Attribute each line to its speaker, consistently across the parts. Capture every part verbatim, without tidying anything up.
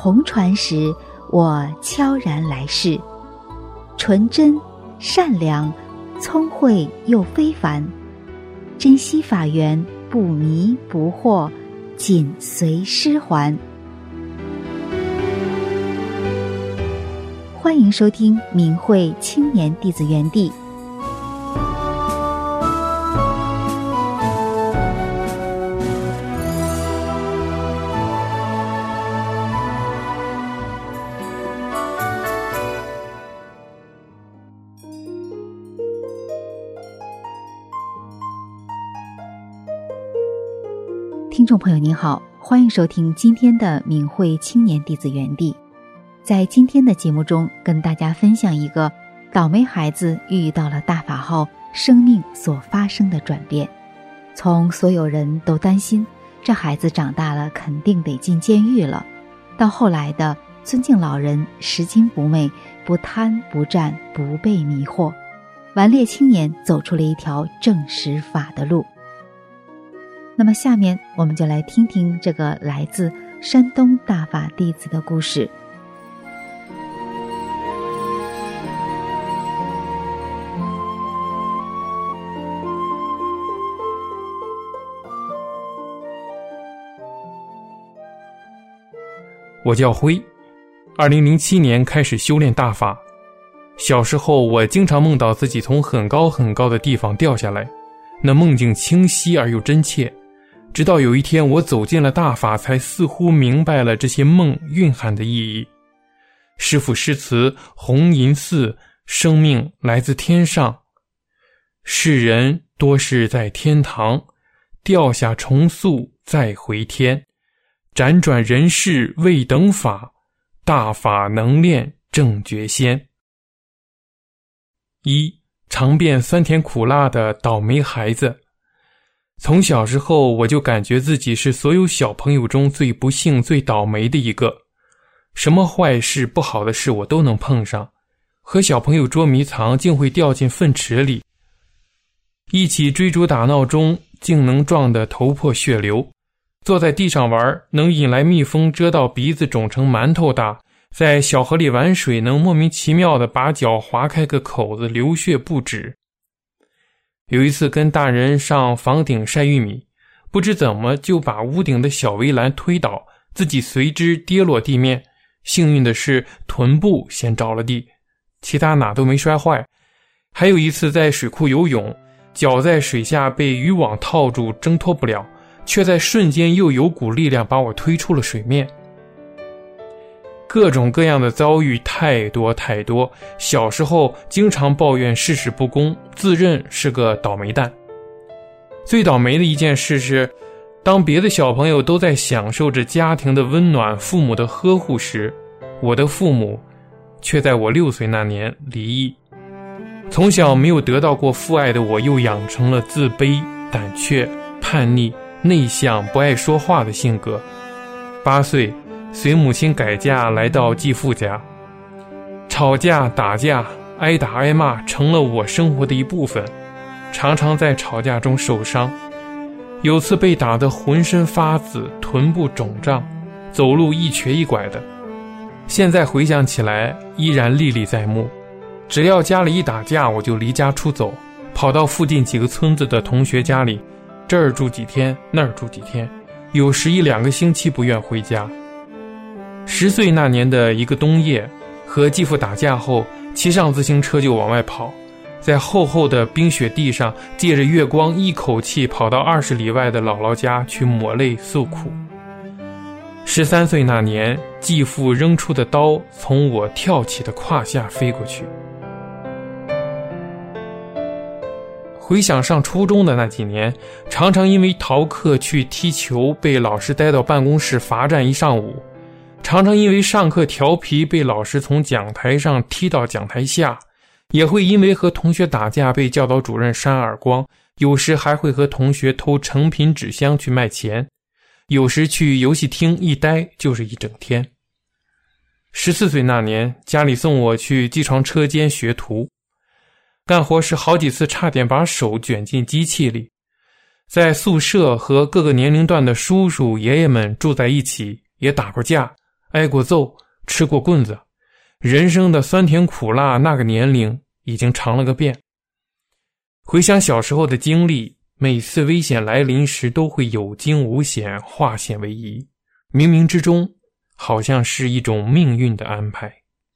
Speaker 1: 红船时，我悄然来世。纯真、善良、聪慧又非凡，珍惜法缘，不迷不惑，紧随师还。欢迎收听明慧青年弟子园地。听众朋友您好，欢迎收听今天的明慧青年弟子园地。在今天的节目中，跟大家分享一个倒霉孩子遇到了大法后生命所发生的转变。从所有人都担心这孩子长大了肯定得进监狱了，到后来的尊敬老人，拾金不昧，不贪不占，不被迷惑，顽劣青年走出了一条正实法的路。那么下面我们就来听听这个来自山东大法弟子的故事。
Speaker 2: 我叫辉，二零零七年开始修炼大法。小时候我经常梦到自己从很高很高的地方掉下来，那梦境清晰而又真切。直到有一天我走进了大法，才似乎明白了这些梦蕴含的意义。师父诗词红银寺，生命来自天上，世人多是在天堂，掉下重塑再回天，辗转人世未等法，大法能练正觉仙。一，尝遍酸甜苦辣的倒霉孩子。从小时候我就感觉自己是所有小朋友中最不幸最倒霉的一个，什么坏事不好的事我都能碰上，和小朋友捉迷藏竟会掉进粪池里，一起追逐打闹中竟能撞得头破血流，坐在地上玩能引来蜜蜂蛰到鼻子肿成馒头大，在小河里玩水能莫名其妙地把脚划开个口子，流血不止。有一次跟大人上房顶晒玉米，不知怎么就把屋顶的小围栏推倒，自己随之跌落地面，幸运的是臀部先着了地，其他哪都没摔坏。还有一次在水库游泳，脚在水下被渔网套住挣脱不了，却在瞬间又有股力量把我推出了水面。各种各样的遭遇太多太多，小时候经常抱怨世事不公，自认是个倒霉蛋。最倒霉的一件事是，当别的小朋友都在享受着家庭的温暖，父母的呵护时，我的父母却在我六岁那年离异。从小没有得到过父爱的我，又养成了自卑、胆怯、叛逆、内向、不爱说话的性格。八岁随母亲改嫁来到继父家，吵架打架挨打挨骂成了我生活的一部分，常常在吵架中受伤，有次被打得浑身发紫，臀部肿胀，走路一瘸一拐的，现在回想起来依然历历在目。只要家里一打架，我就离家出走，跑到附近几个村子的同学家里，这儿住几天那儿住几天，有时一两个星期不愿回家。十岁那年的一个冬夜，和继父打架后，骑上自行车就往外跑，在厚厚的冰雪地上，借着月光一口气跑到二十里外的姥姥家去抹泪诉苦。十三岁那年，继父扔出的刀从我跳起的胯下飞过去。回想上初中的那几年，常常因为逃课去踢球被老师带到办公室罚站一上午，常常因为上课调皮被老师从讲台上踢到讲台下，也会因为和同学打架被教导主任扇耳光，有时还会和同学偷成品纸箱去卖钱，有时去游戏厅一待就是一整天。十四岁那年，家里送我去机床车间学徒，干活时好几次差点把手卷进机器里。在宿舍和各个年龄段的叔叔爷爷们住在一起，也打过架， 挨过揍，吃过棍子，人生的酸甜苦辣那个年龄已经尝了个遍。回想小时候的经历，每次危险来临时都会有惊无险，化险为夷，冥冥之中好像是一种命运的安排。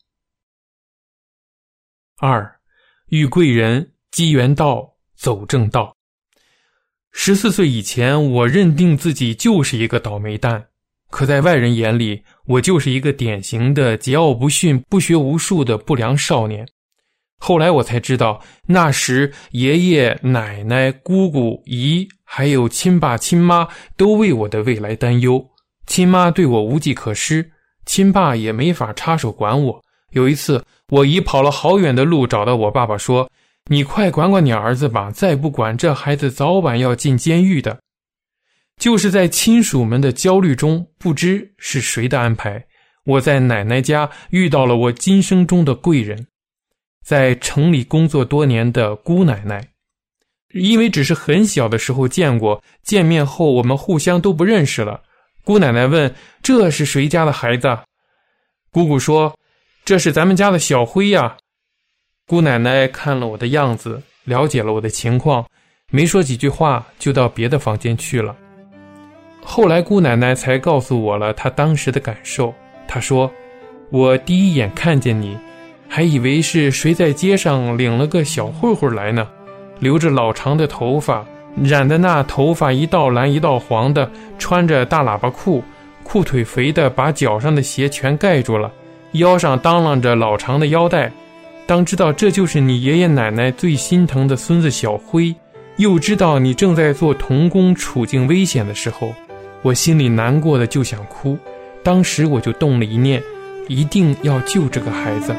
Speaker 2: 二，遇贵人，机缘到，走正道。十四岁以前，我认定自己就是一个倒霉蛋，可在外人眼里，我就是一个典型的桀骜不驯、不学无术的不良少年。后来我才知道，那时爷爷、奶奶、姑姑、姨还有亲爸亲妈都为我的未来担忧。亲妈对我无计可施，亲爸也没法插手管我。有一次，我姨跑了好远的路找到我爸爸说，你快管管你儿子吧，再不管这孩子早晚要进监狱的。就是在亲属们的焦虑中，不知是谁的安排，我在奶奶家遇到了我今生中的贵人，在城里工作多年的姑奶奶。因为只是很小的时候见过，见面后我们互相都不认识了。姑奶奶问，这是谁家的孩子？姑姑说，这是咱们家的小辉呀。姑奶奶看了我的样子，了解了我的情况，没说几句话就到别的房间去了。后来姑奶奶才告诉我了她当时的感受。她说，我第一眼看见你，还以为是谁在街上领了个小混混来呢，留着老长的头发，染的那头发一道蓝一道黄的，穿着大喇叭裤，裤腿肥的把脚上的鞋全盖住了，腰上当啷着老长的腰带。当知道这就是你爷爷奶奶最心疼的孙子小辉，又知道你正在做童工，处境危险的时候，我心里难过的就想哭。当时我就动了一念，一定要救这个孩子。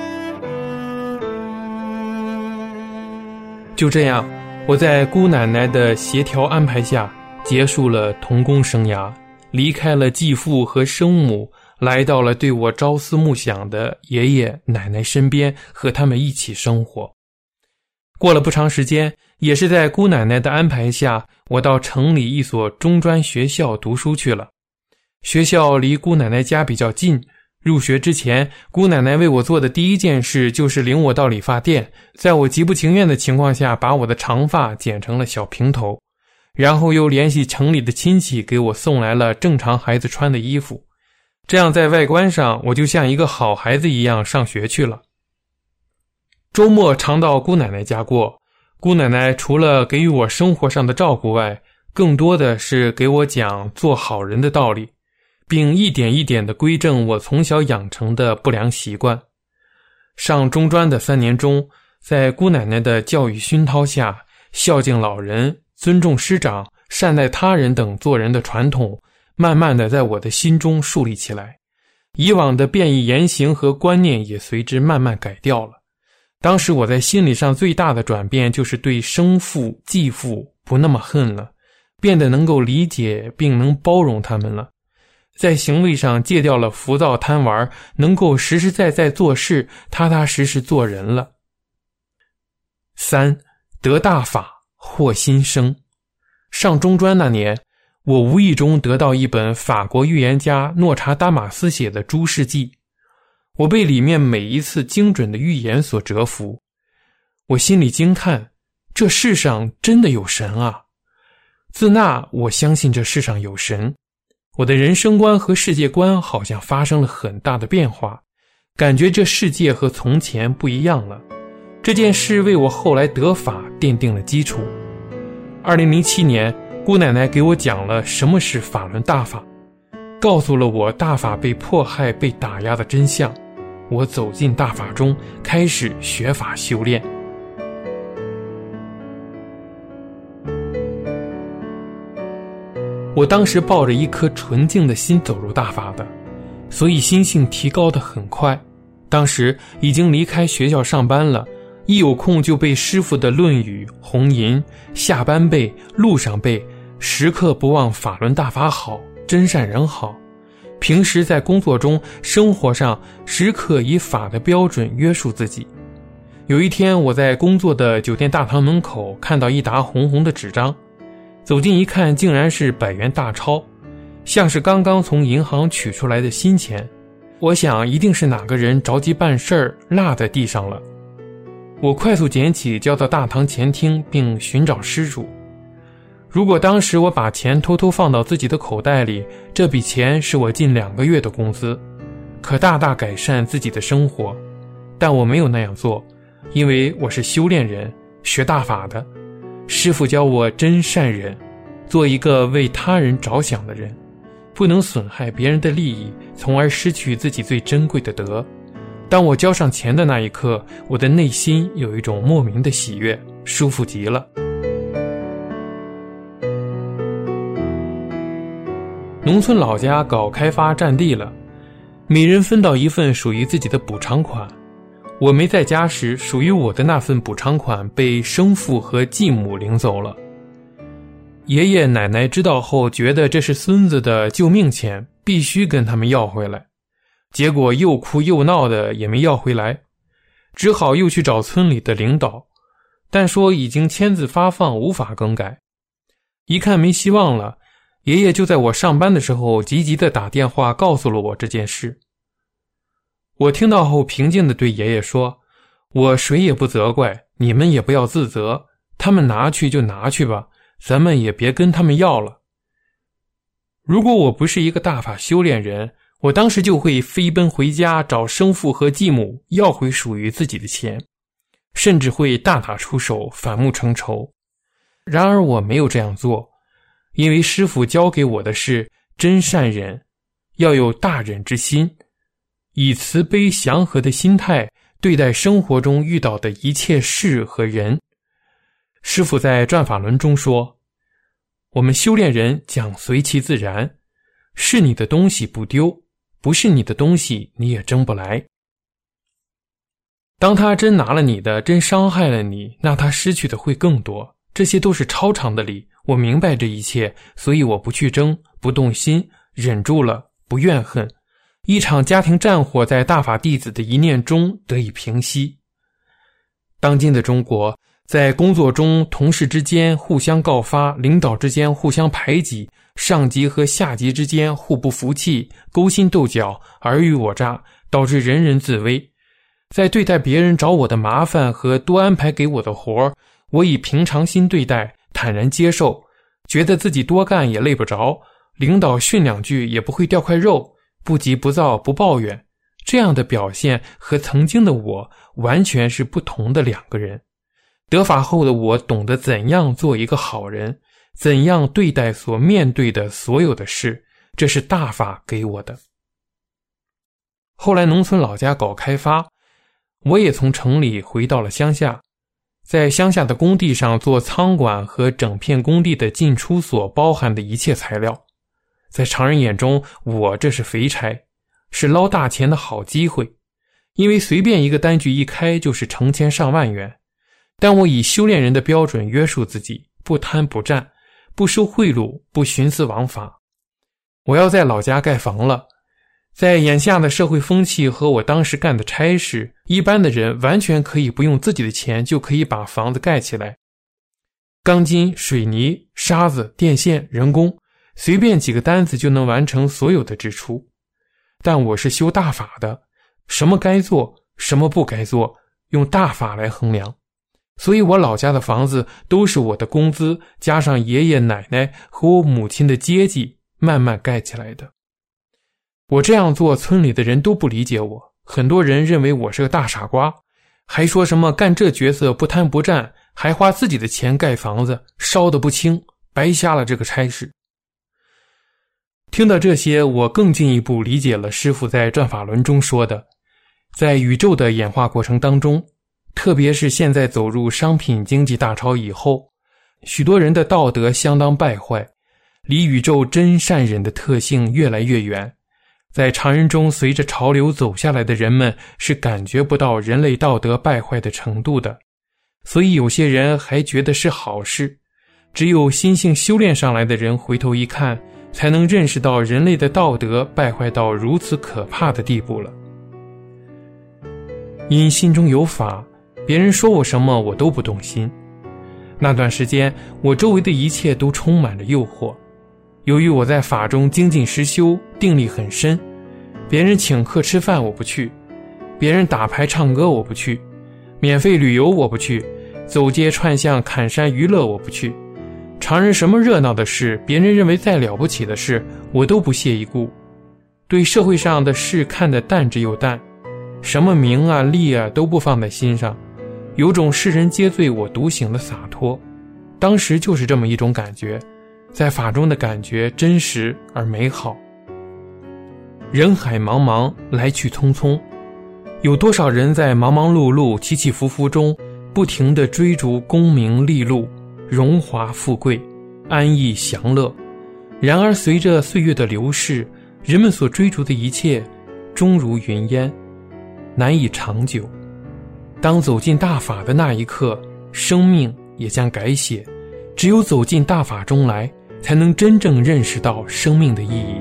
Speaker 2: 就这样，我在姑奶奶的协调安排下，结束了童工生涯，离开了继父和生母，来到了对我朝思暮想的爷爷奶奶身边，和他们一起生活。过了不长时间，也是在姑奶奶的安排下，我到城里一所中专学校读书去了。学校离姑奶奶家比较近，入学之前，姑奶奶为我做的第一件事就是领我到理发店，在我极不情愿的情况下，把我的长发剪成了小平头，然后又联系城里的亲戚给我送来了正常孩子穿的衣服。这样在外观上，我就像一个好孩子一样上学去了。周末常到姑奶奶家过，姑奶奶除了给予我生活上的照顾外，更多的是给我讲做好人的道理，并一点一点地规正我从小养成的不良习惯。上中专的三年中，在姑奶奶的教育熏陶下，孝敬老人、尊重师长、善待他人等做人的传统，慢慢地在我的心中树立起来。以往的变异言行和观念也随之慢慢改掉了。当时我在心理上最大的转变，就是对生父、继父不那么恨了，变得能够理解并能包容他们了。在行为上戒掉了浮躁贪玩，能够实实在在做事，踏踏实实做人了。三，得大法，获新生。上中专那年，我无意中得到一本法国预言家诺查达马斯写的《诸世纪》，我被里面每一次精准的预言所折服。我心里惊叹，这世上真的有神啊！自那，我相信这世上有神。我的人生观和世界观好像发生了很大的变化，感觉这世界和从前不一样了。这件事为我后来得法奠定了基础。二零零七年，姑奶奶给我讲了什么是法轮大法，告诉了我大法被迫害、被打压的真相。我走进大法中，开始学法修炼。我当时抱着一颗纯净的心走入大法的，所以心性提高得很快。当时已经离开学校上班了，一有空就背师父的《论语》《红吟》，下班背，路上背，时刻不忘法轮大法好，真善人好。平时在工作中、生活上，时刻以法的标准约束自己。有一天，我在工作的酒店大堂门口看到一沓红红的纸张，走近一看，竟然是百元大钞，像是刚刚从银行取出来的新钱。 我想一定是哪个人着急办事儿落在地上了。我快速捡起，交到大堂前厅，并寻找失主。如果当时我把钱偷偷放到自己的口袋里，这笔钱是我近两个月的工资，可大大改善自己的生活。但我没有那样做，因为我是修炼人，学大法的。师父教我真善忍，做一个为他人着想的人，不能损害别人的利益，从而失去自己最珍贵的德。当我交上钱的那一刻，我的内心有一种莫名的喜悦，舒服极了。农村老家搞开发占地了，每人分到一份属于自己的补偿款。我没在家时，属于我的那份补偿款被生父和继母领走了。爷爷奶奶知道后，觉得这是孙子的救命钱，必须跟他们要回来。结果又哭又闹的也没要回来，只好又去找村里的领导，但说已经签字发放，无法更改。一看没希望了，爷爷就在我上班的时候急急地打电话告诉了我这件事。我听到后平静地对爷爷说，我谁也不责怪，你们也不要自责，他们拿去就拿去吧，咱们也别跟他们要了。如果我不是一个大法修炼人，我当时就会飞奔回家找生父和继母要回属于自己的钱，甚至会大打出手，反目成仇。然而我没有这样做，因为师父教给我的是真善忍，要有大忍之心，以慈悲祥和的心态对待生活中遇到的一切事和人。师父在转法轮中说，我们修炼人讲随其自然，是你的东西不丢，不是你的东西你也争不来。当他真拿了你的，真伤害了你，那他失去的会更多。这些都是超常的理，我明白这一切，所以我不去争，不动心，忍住了，不怨恨。一场家庭战火在大法弟子的一念中得以平息。当今的中国，在工作中同事之间互相告发，领导之间互相排挤，上级和下级之间互不服气，勾心斗角，尔虞我诈，导致人人自危。在对待别人找我的麻烦和多安排给我的活，我以平常心对待，坦然接受，觉得自己多干也累不着，领导训两句也不会掉块肉，不急不躁，不抱怨。这样的表现和曾经的我完全是不同的两个人。得法后的我懂得怎样做一个好人，怎样对待所面对的所有的事，这是大法给我的。后来农村老家搞开发，我也从城里回到了乡下，在乡下的工地上做仓管和整片工地的进出所包含的一切材料。在常人眼中，我这是肥差，是捞大钱的好机会，因为随便一个单据一开就是成千上万元。但我以修炼人的标准约束自己，不贪不占，不收贿赂，不徇私枉法。我要在老家盖房了，在眼下的社会风气和我当时干的差事，一般的人完全可以不用自己的钱就可以把房子盖起来。钢筋、水泥、沙子、电线、人工，随便几个单子就能完成所有的支出。但我是修大法的，什么该做，什么不该做，用大法来衡量。所以我老家的房子都是我的工资加上爷爷奶奶和我母亲的接济慢慢盖起来的。我这样做，村里的人都不理解我，很多人认为我是个大傻瓜，还说什么干这角色不贪不占，还花自己的钱盖房子，烧得不轻，白瞎了这个差事。听到这些，我更进一步理解了师父在转法轮中说的，在宇宙的演化过程当中，特别是现在走入商品经济大潮以后，许多人的道德相当败坏，离宇宙真善忍的特性越来越远。在常人中随着潮流走下来的人们是感觉不到人类道德败坏的程度的，所以有些人还觉得是好事。只有心性修炼上来的人回头一看，才能认识到人类的道德败坏到如此可怕的地步了。因心中有法，别人说我什么我都不动心。那段时间，我周围的一切都充满着诱惑。由于我在法中精进实修，定力很深， 别人请客吃饭我不去，别人打牌唱歌我不去，免费旅游我不去，走街串巷砍山娱乐我不去，常人什么热闹的事，别人认为再了不起的事，我都不屑一顾。对社会上的事看得淡之又淡，什么名啊利啊都不放在心上，有种世人皆醉我独醒的洒脱。当时就是这么一种感觉，在法中的感觉真实而美好。人海茫茫，来去匆匆，有多少人在忙忙碌碌起起伏伏中不停地追逐功名利禄、荣华富贵、安逸享乐。然而随着岁月的流逝，人们所追逐的一切终如云烟，难以长久。当走进大法的那一刻，生命也将改写。只有走进大法中来，才能真正认识到生命的意义。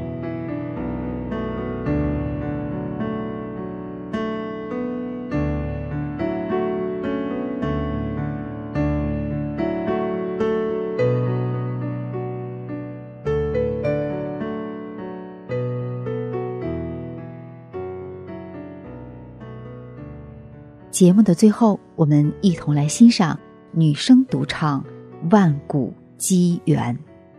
Speaker 1: 节目的最后，我们一同来欣赏女声独唱《万古机缘》。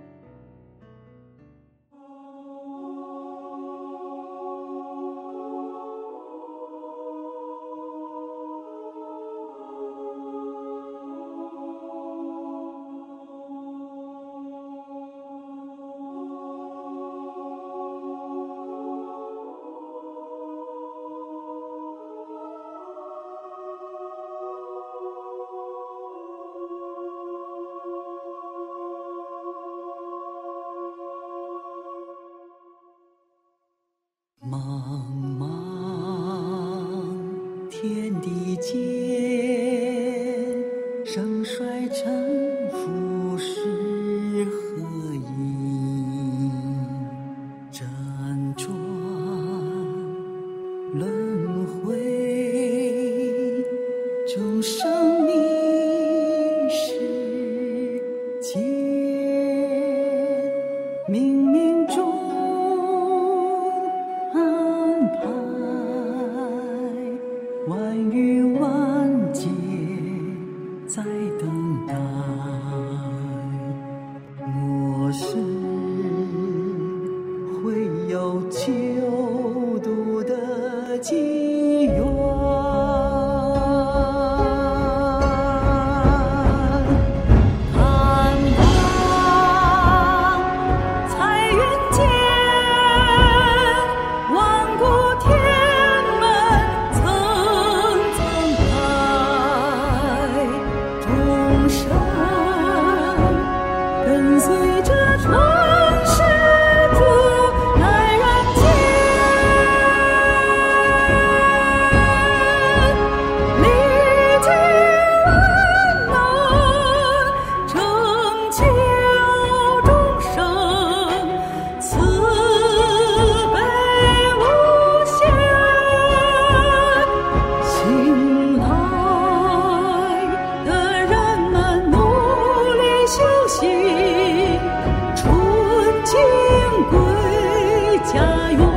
Speaker 3: 茫茫天地间，盛衰沉浮是何因？辗转轮回，众生迷世间，冥冥中万语万劫在等待，末世会有救度的机缘。看吧，彩云间，万古天跟随着传世主来人间，历经万难，拯救众生，慈悲无限。醒来的人们努力修行，纯净归家园。